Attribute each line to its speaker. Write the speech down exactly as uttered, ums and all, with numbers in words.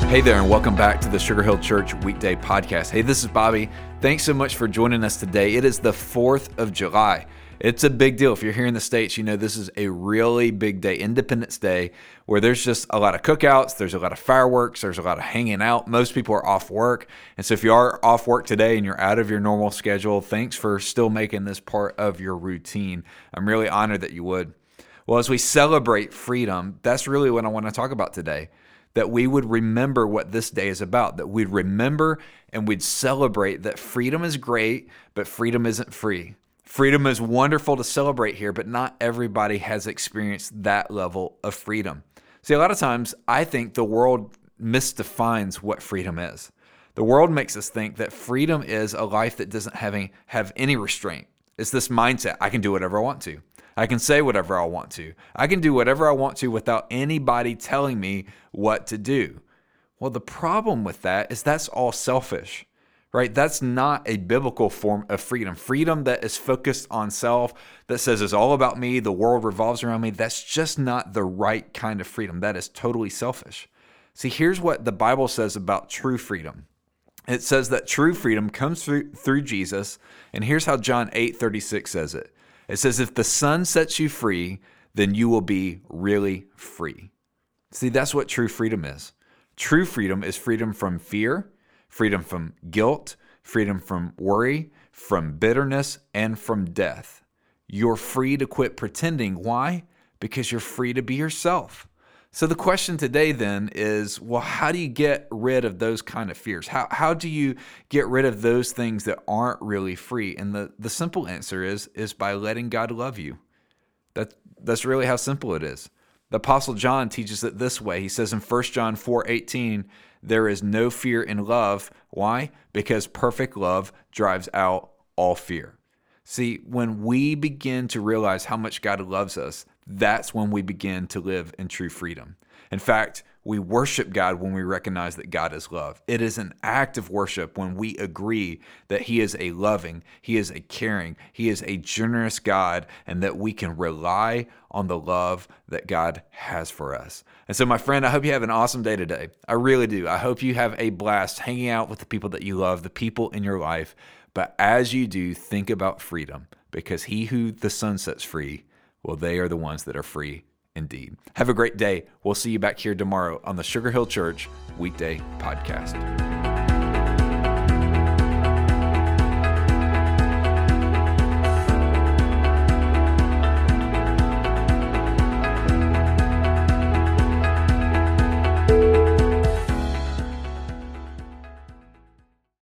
Speaker 1: Hey there, and welcome back to the Sugar Hill Church Weekday Podcast. Hey, this is Bobby. Thanks so much for joining us today. It is the fourth of July. It's a big deal. If you're here in the States, you know this is a really big day, Independence Day, where there's just a lot of cookouts, there's a lot of fireworks, there's a lot of hanging out. Most people are off work. And so if you are off work today and you're out of your normal schedule, thanks for still making this part of your routine. I'm really honored that you would. Well, as we celebrate freedom, that's really what I want to talk about today. That we would remember what this day is about, that we'd remember and we'd celebrate that freedom is great, but freedom isn't free. Freedom is wonderful to celebrate here, but not everybody has experienced that level of freedom. See, a lot of times I think the world misdefines what freedom is. The world makes us think that freedom is a life that doesn't have any, have any restraint. It's this mindset, I can do whatever I want to. I can say whatever I want to. I can do whatever I want to without anybody telling me what to do. Well, the problem with that is that's all selfish, right? That's not a biblical form of freedom. Freedom that is focused on self, that says it's all about me, the world revolves around me, that's just not the right kind of freedom. That is totally selfish. See, here's what the Bible says about true freedom. It says that true freedom comes through, through Jesus, and here's how John eight thirty-six says it. It says, if the Son sets you free, then you will be really free. See, that's what true freedom is. True freedom is freedom from fear, freedom from guilt, freedom from worry, from bitterness, and from death. You're free to quit pretending. Why? Because you're free to be yourself. So the question today then is, well, how do you get rid of those kind of fears? How how do you get rid of those things that aren't really free? And the, the simple answer is, is by letting God love you. That, that's really how simple it is. The Apostle John teaches it this way. He says in First John four eighteen, there is no fear in love. Why? Because perfect love drives out all fear. See, when we begin to realize how much God loves us, that's when we begin to live in true freedom. In fact, we worship God when we recognize that God is love. It is an act of worship when we agree that He is a loving, He is a caring, He is a generous God, and that we can rely on the love that God has for us. And so, my friend, I hope you have an awesome day today. I really do. I hope you have a blast hanging out with the people that you love, the people in your life. But as you do, think about freedom, because he who the Son sets free, well, they are the ones that are free indeed. Have a great day. We'll see you back here tomorrow on the Sugar Hill Church Weekday Podcast.